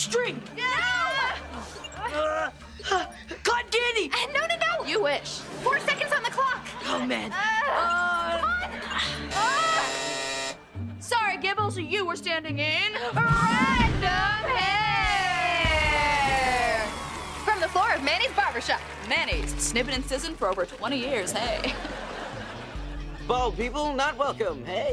string. No! Cotton candy. No. You wish. 4 seconds on the clock. Oh, man. Come on. Sorry, Gibbles, you were standing in random hair. From the floor of Manny's Barbershop. Manny's, snipping and sizzling for over 20 years, hey. Bald people not welcome, hey.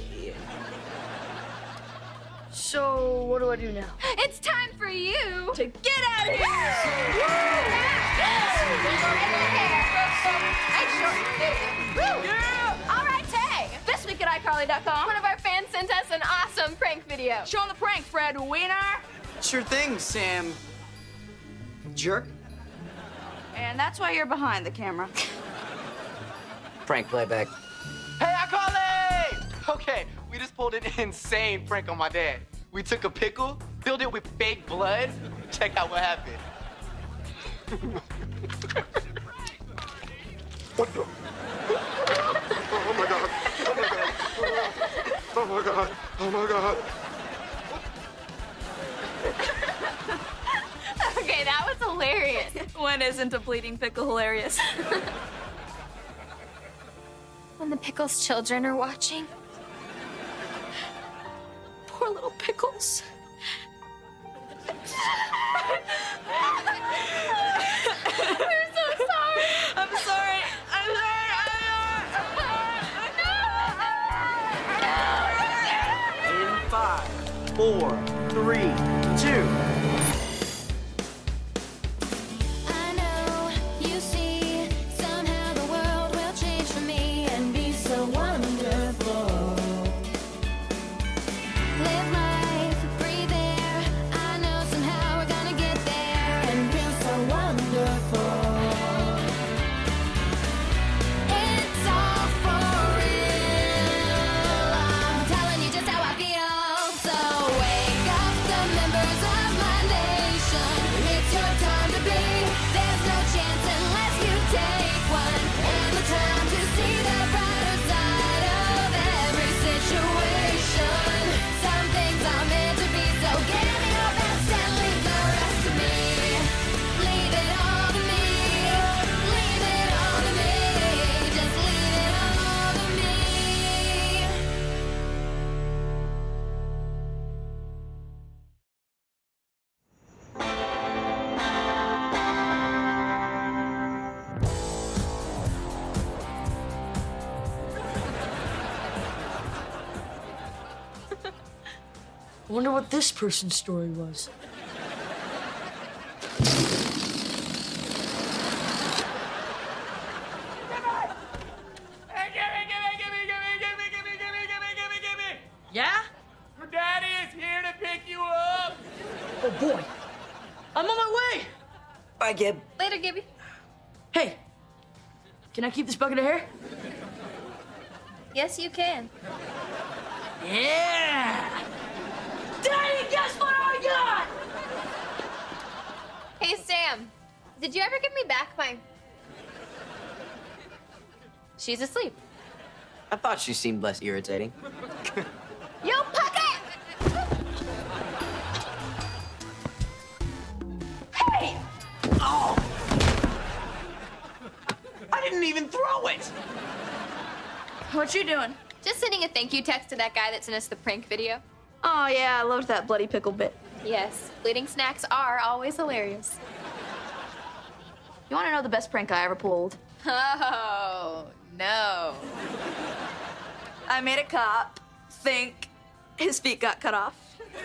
So, what do I do now? It's time for you To get out of here! All right, Tay. This week at iCarly.com, one of our fans sent us an awesome prank video. Show 'em the prank, Fred Wiener. Sure thing, Sam. Jerk. And that's why you're behind the camera. Prank playback. Hey, iCarly! Okay, we just pulled an insane prank on my dad. We took a pickle, filled it with fake blood. Check out what happened. What the? Oh my god. Oh my god. Oh my god. Oh my god. Okay, that was hilarious. When isn't a bleeding pickle hilarious? When the Pickles children are watching. Poor little pickles. We're so sorry. I'm sorry. In 5, 4, 3, 2. I know, you see, somehow the world will change for me and be so wonderful. Live life, breathe air. I know somehow we're gonna get there and feel so wonderful. It's all for real. I'm telling you just how I feel. So wake up the members of my nation. It's your time to be. There's no chance unless you take one. And the time to see the brighter side of every situation. Some things are meant to be, so give me your best and leave the rest to me. Leave it all to me. Leave it all to me. Just leave it all to me. I wonder what this person's story was. Gimme! Yeah? Your daddy is here to pick you up! Oh boy. I'm on my way. Bye, Gib. Later, Gibby. Hey, can I keep this bucket of hair? Yes, you can. Yeah. Daddy, guess what I got? Hey, Sam. Did you ever give me back my... She's asleep. I thought she seemed less irritating. Yo, Puckett! Hey! Oh! I didn't even throw it! What you doing? Just sending a thank you text to that guy that sent us the prank video. Oh, yeah, I loved that bloody pickle bit. Yes, bleeding snacks are always hilarious. You want to know the best prank I ever pulled? Oh, no. I made a cop think his feet got cut off.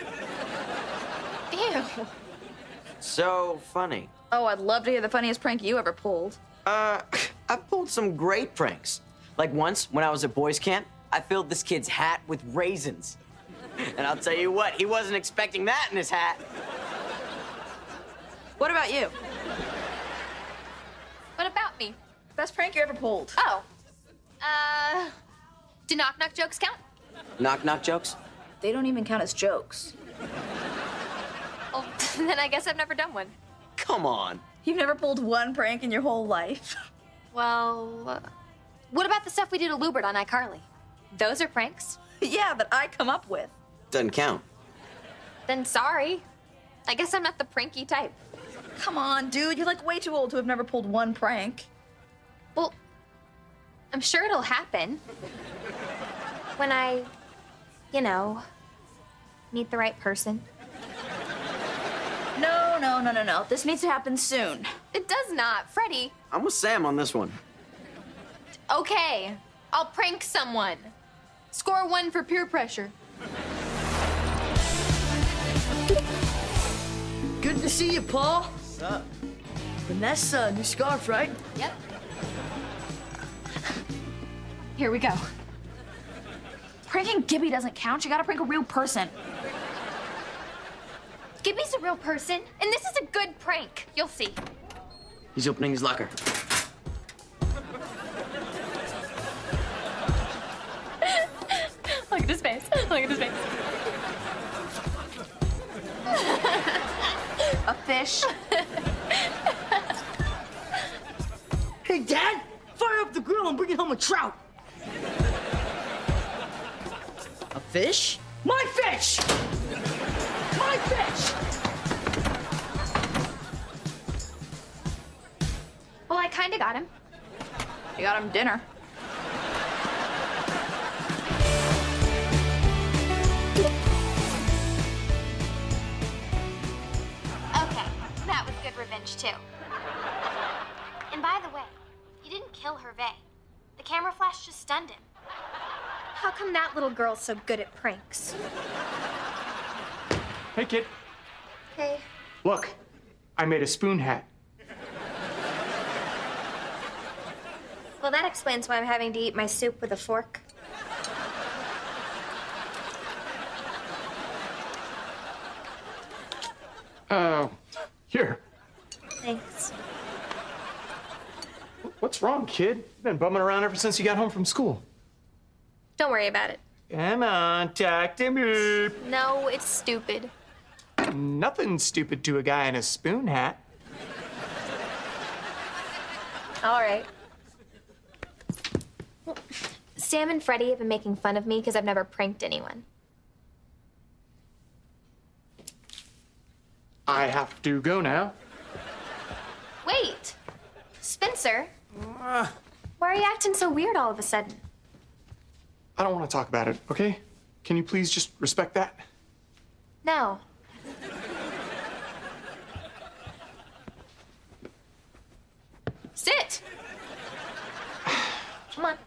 Ew. So funny. Oh, I'd love to hear the funniest prank you ever pulled. I've pulled some great pranks. Like once, when I was at boys' camp, I filled this kid's hat with raisins. And I'll tell you what, he wasn't expecting that in his hat. What about you? What about me? Best prank you ever pulled? Oh. Do knock-knock jokes count? Knock-knock jokes? They don't even count as jokes. Well, then I guess I've never done one. Come on. You've never pulled one prank in your whole life. Well, what about the stuff we did to Lubert on iCarly? Those are pranks. Yeah, that I come up with. Doesn't count. Then sorry. I guess I'm not the pranky type. Come on, dude. You're like way too old to have never pulled one prank. Well, I'm sure it'll happen. When I, meet the right person. No. This needs to happen soon. It does not. Freddie, I'm with Sam on this one. okay. I'll prank someone. Score 1 for peer pressure. Good to see you, Paul. What's up? Vanessa, new scarf, right? Yep. Here we go. Pranking Gibby doesn't count. You gotta prank a real person. Gibby's a real person, and this is a good prank. You'll see. He's opening his locker. Look at his face. Look at his face. A fish. Hey, Dad, fire up the grill and bring home a trout. A fish? My fish! My fish! Well, I kind of got him. You got him dinner. Okay, that was good revenge, too. And by the way, you didn't kill Hervé. The camera flash just stunned him. How come that little girl's so good at pranks? Hey, kid. Hey. Look, I made a spoon hat. Well, that explains why I'm having to eat my soup with a fork. Here. Thanks. What's wrong, kid? You've been bumming around ever since you got home from school. Don't worry about it. Come on, talk to me. No, it's stupid. Nothing stupid to a guy in a spoon hat. All right. Well, Sam and Freddie have been making fun of me because I've never pranked anyone. I have to go now. Wait! Spencer? Why are you acting so weird all of a sudden? I don't want to talk about it, okay? Can you please just respect that? No. Sit! Come on.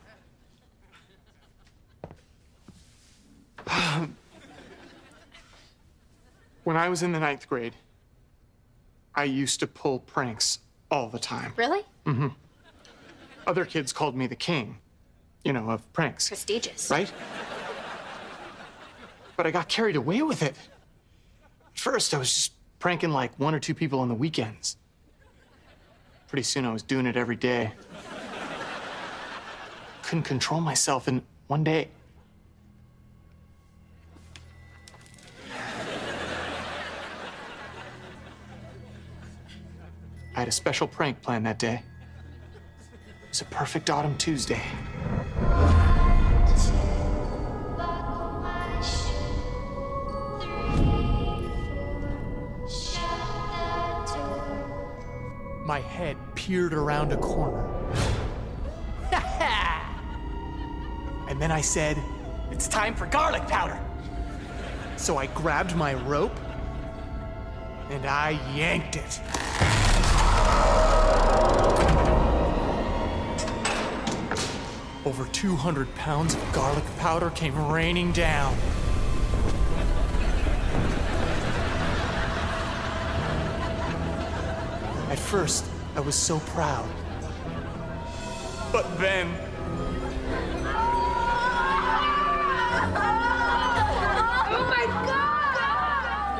When I was in the 9th grade, I used to pull pranks all the time. Really? Other kids called me the king, of pranks, Prestigious. right? But I got carried away with it. At first, I was just pranking like 1 or 2 people on the weekends. Pretty soon, I was doing it every day. Couldn't control myself, and one day, I had a special prank planned that day. It was a perfect autumn Tuesday. My head peered around a corner. And then I said, "It's time for garlic powder." So I grabbed my rope and I yanked it. Over 200 pounds of garlic powder came raining down. At first, I was so proud. But then... Oh my God!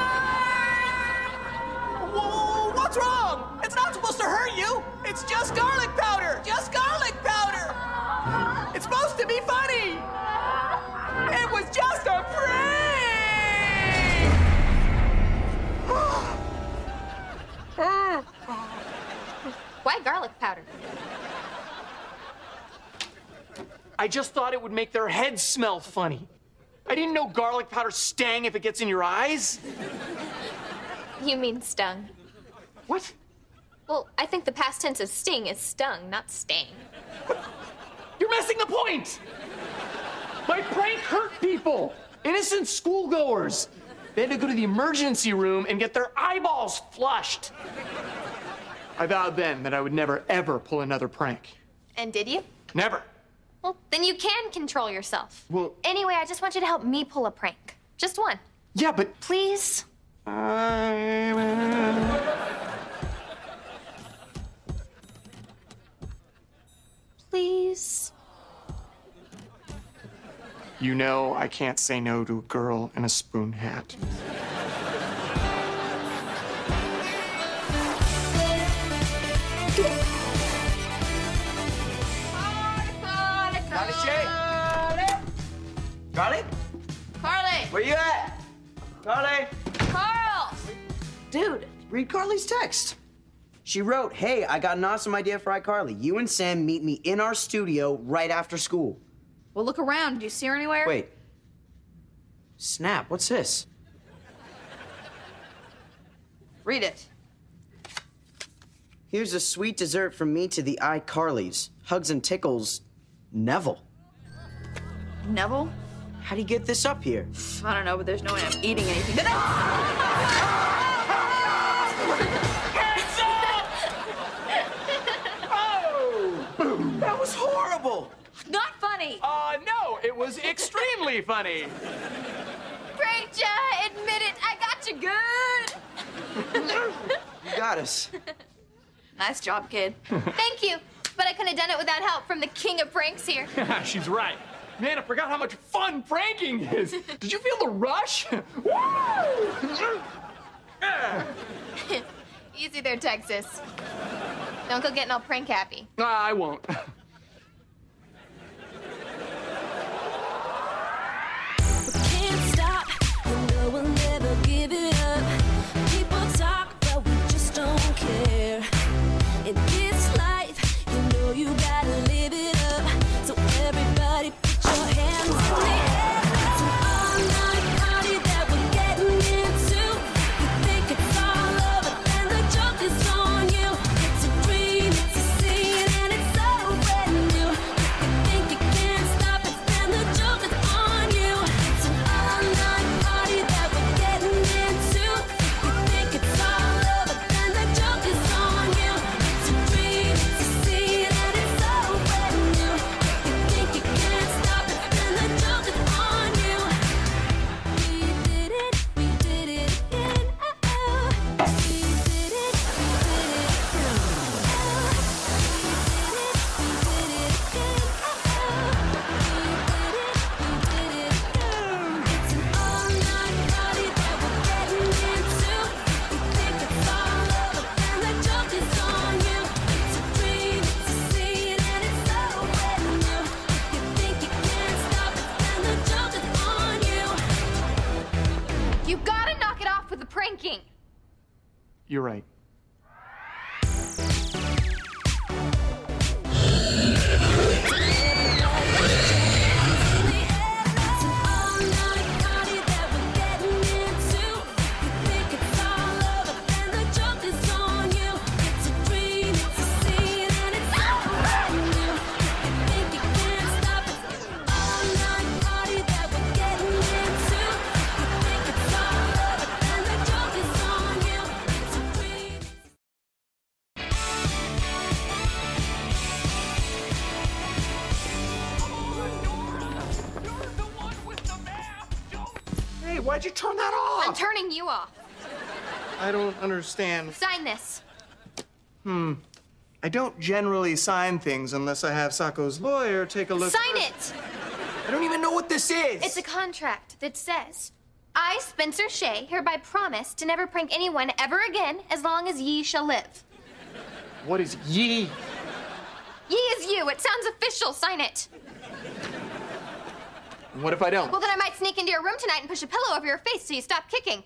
Whoa, what's wrong? It's not supposed to hurt you. It's just garlic powder. Just garlic powder. It's supposed to be funny. It was just a prank. Why garlic powder? I just thought it would make their heads smell funny. I didn't know garlic powder stang if it gets in your eyes. You mean stung. What? Well, I think the past tense of sting is stung, not sting. You're missing the point! My prank hurt people! Innocent schoolgoers! They had to go to the emergency room and get their eyeballs flushed. I vowed then that I would never, ever pull another prank. And did you? Never. Well, then you can control yourself. Well- Anyway, I just want you to help me pull a prank. Just one. Yeah, but... Please? Please? You know I can't say no to a girl in a spoon hat. Charlie Shay? Charlie? Carly! Where you at? Charlie? Carl! Dude, read Carly's text. She wrote, hey, I got an awesome idea for iCarly. You and Sam meet me in our studio right after school. Well, look around. Did you see her anywhere? Wait. Snap, what's this? Read it. Here's a sweet dessert from me to the iCarlys. Hugs and tickles, Neville. Neville? How do you get this up here? I don't know, but there's no way I'm eating anything. That was horrible. Not funny! No, it was extremely funny. Pranked ya! Admit it! I got you good! You got us. Nice job, kid. Thank you, but I couldn't have done it without help from the king of pranks here. She's right. Man, I forgot how much fun pranking is. Did you feel the rush? Woo! Easy there, Texas. Don't go getting all prank happy. I won't. Can't stop, you know we'll never give it up. People talk, but we just don't care. In this life, you know you gotta live it up. So everybody put your hands in the air. It's an all-night party that we're getting into. You think it's all over, and the joke is on you. It's a dream, it's a scene, and it's so brand new. You think you can't stop it, and the joke is on you. It's an all-night party that we're getting into. You think it's all over, and the joke is on you. It's a dream, it's a scene, and it's so brand new. You think you can't stop it, and the joke is on you. We did it again. Oh, we did it again. It's an all-night party that we're getting into. You think it's all over, and the joke is on you. It's a dream, it's a scene, and it's so brand new. You think you can't stop it, and the joke is on you. You gotta knock it off with the pranking. You're right. It's an all-night party that we're getting into. You think it's all over, and the joke is on you. It's a dream, it's a scene, and it's so brand new. You think you can't stop it. It's an all-night party that we're getting into. You think it's all over, and the joke is on you. It's a dream. Hey, why'd you turn that I'm off? turning you off. I don't understand. Sign this. I don't generally sign things unless I have Sacco's lawyer take a look. Sign it! I don't even know what this is. It's a contract that says, I, Spencer Shea, hereby promise to never prank anyone ever again as long as ye shall live. What is ye? Ye is you. It sounds official. Sign it. What if I don't? Well, then I might sneak into your room tonight and push a pillow over your face so you stop kicking.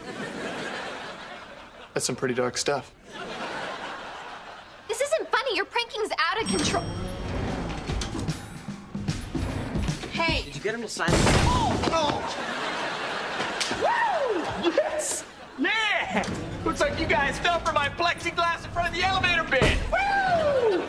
That's some pretty dark stuff. This isn't funny. Your pranking's out of control. Hey! Did you get him to sign it? Oh! Woo! Yes! Yeah! Looks like you guys fell for my plexiglass in front of the elevator bin. Woo!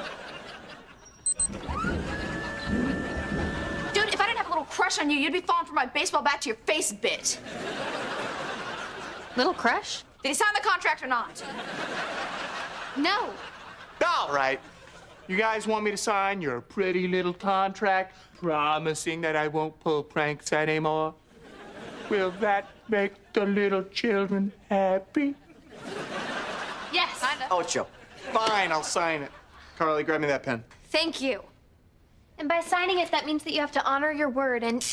Dude, if I didn't have a little crush on you, you'd be falling for my baseball bat to your face bit. Little crush? Did he sign the contract or not? No. All right. You guys want me to sign your pretty little contract promising that I won't pull pranks anymore? Will that make the little children happy? Yes. Kinda. Ocho. Fine, I'll sign it. Carly, grab me that pen. Thank you. And by signing it, that means that you have to honor your word and...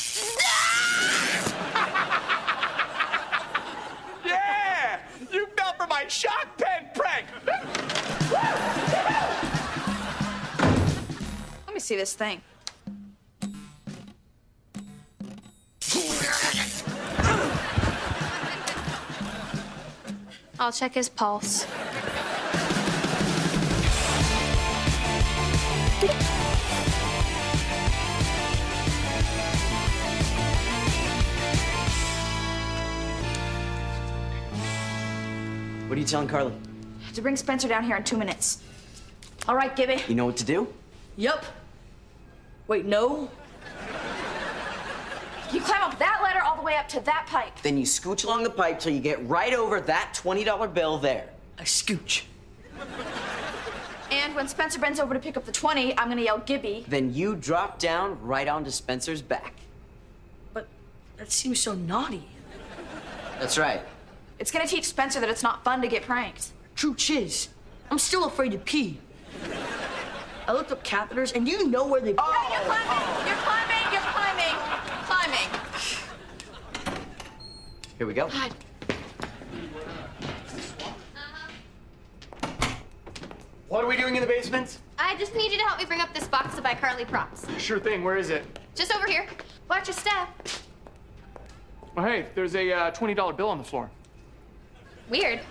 Yeah! You fell for my shot pen prank! Let me see this thing. I'll check his pulse. What are you telling Carly? To bring Spencer down here in 2 minutes. All right, Gibby. You know what to do? Yup. Wait, no? You climb up that ladder all the way up to that pipe. Then you scooch along the pipe till you get right over that $20 bill there. I scooch. And when Spencer bends over to pick up the 20, I'm gonna yell Gibby. Then you drop down right onto Spencer's back. But that seems so naughty. That's right. It's gonna teach Spencer that it's not fun to get pranked. Truth is, I'm still afraid to pee. I looked up catheters, and you know where they... Oh, you're climbing! You're climbing! You're climbing! Climbing! Here we go. God. What are we doing in the basement? I just need you to help me bring up this box to buy Carly props. Sure thing, where is it? Just over here. Watch your step. Oh, hey, there's a $20 bill on the floor. Weird.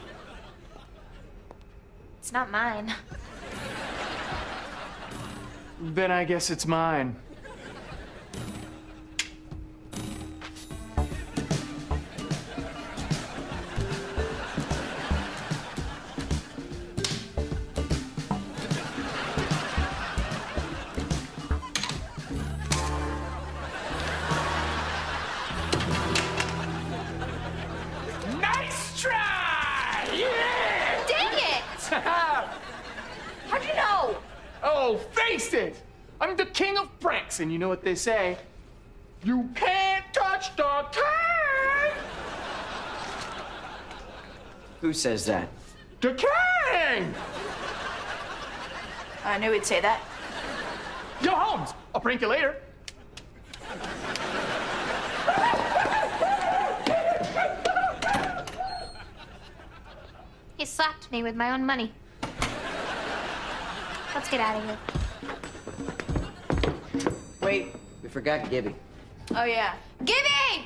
It's not mine. Then I guess it's mine. Nice try! Yeah! Dang it! How'd you know? Oh, face it! I'm the king of pranks, and you know what they say? You can't touch the king! Who says that? The king! I knew he'd say that. Yo, Holmes, I'll prank you later. He slapped me with my own money. Let's get out of here. Wait, we forgot Gibby. Oh, yeah. Gibby!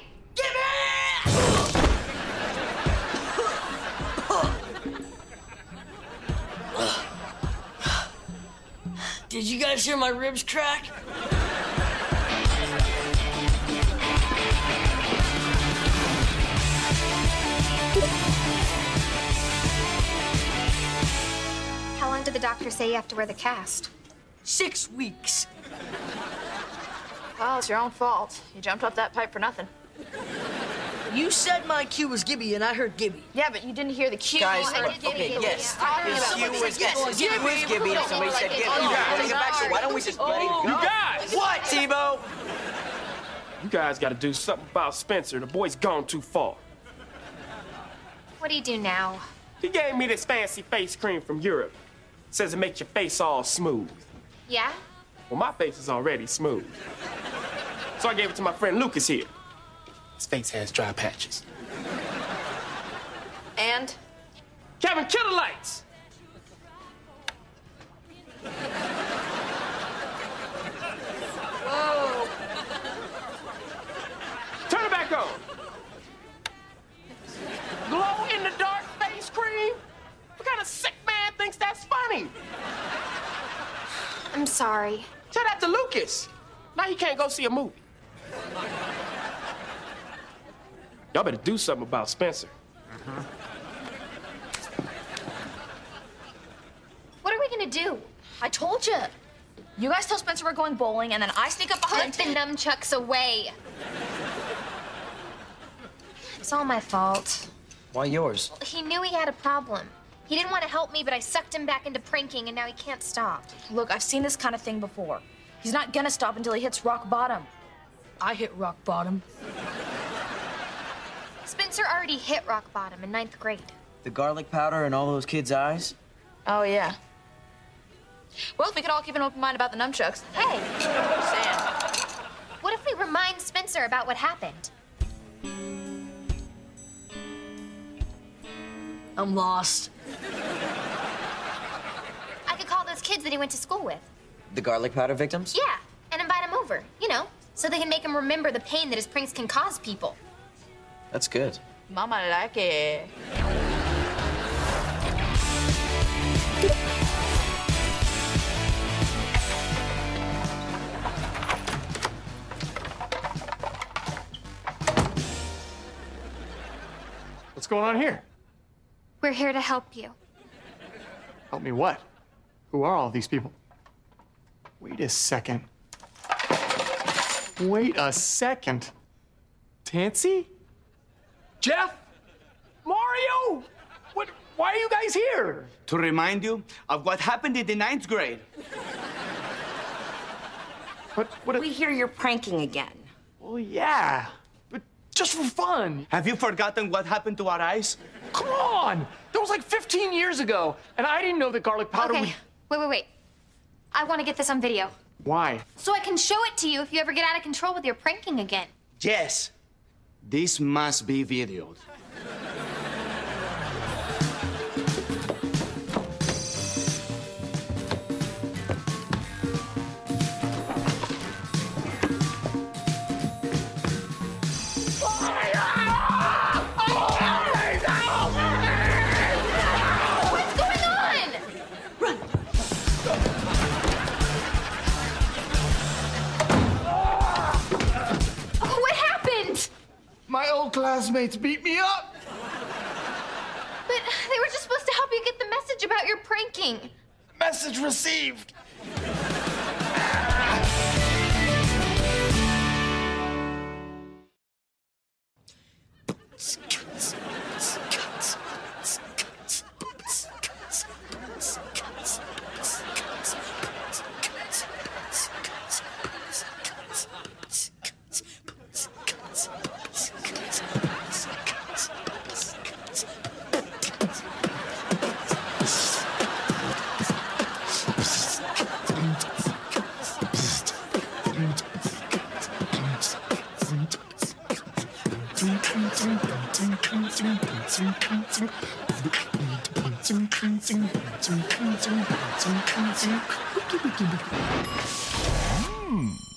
Did you guys hear my ribs crack? How long did the doctor say you have to wear the cast? 6 weeks. Well, it's your own fault. You jumped up that pipe for nothing. You said my cue was Gibby, and I heard Gibby. Yeah, but you didn't hear the cue. Guys, I did okay, Gibby. yes. Talking His about cue what was they said. yes. His cue was Gibby, and somebody said Gibby. You Let's guys. get back to it. Why don't we just let it go? You guys! What, Tebow? You guys gotta do something about Spencer. The boy's gone too far. What do you do now? He gave me this fancy face cream from Europe. Says it makes your face all smooth. Yeah? Well, my face is already smooth. So I gave it to my friend Lucas here. His face has dry patches. And? Kevin, kill the lights! Whoa. Turn it back on. Glow in the dark face cream? What kind of sick man thinks that's funny? I'm sorry. Tell that to Lucas. Now he can't go see a movie. Y'all better do something about Spencer. do? I told you. You guys tell Spencer we're going bowling, and then I sneak up behind Put the nunchucks away. It's all my fault. Why yours? He knew he had a problem. He didn't want to help me, but I sucked him back into pranking, and now he can't stop. Look, I've seen this kind of thing before. He's not gonna stop until he hits rock bottom. I hit rock bottom. Spencer already hit rock bottom in 9th grade. The garlic powder in all those kids' eyes? Oh, yeah. Well, if we could all keep an open mind about the nunchucks. Hey, Just saying. what if we remind Spencer about what happened? I'm lost. I could call those kids that he went to school with. The garlic powder victims? Yeah, and invite him over, you know, so they can make him remember the pain that his pranks can cause people. That's good. Mama like it. What's going on here? We're here to help you. Help me what? Who are all these people? Wait a second. Wait a second. Tansy? Jeff? Mario? What? Why are you guys here? To remind you of what happened in the 9th grade. What? We hear you're pranking again. Well, yeah, but just for fun. Have you forgotten what happened to our eyes? Come on! That was like 15 years ago, and I didn't know that garlic powder Okay, wait. I want to get this on video. Why? So I can show it to you if you ever get out of control with your pranking again. Yes. This must be videoed. What's going on? Run! Oh, what happened? My old classmates beat me up. But they were just supposed to help you get the message about your pranking. Message received. Hmm.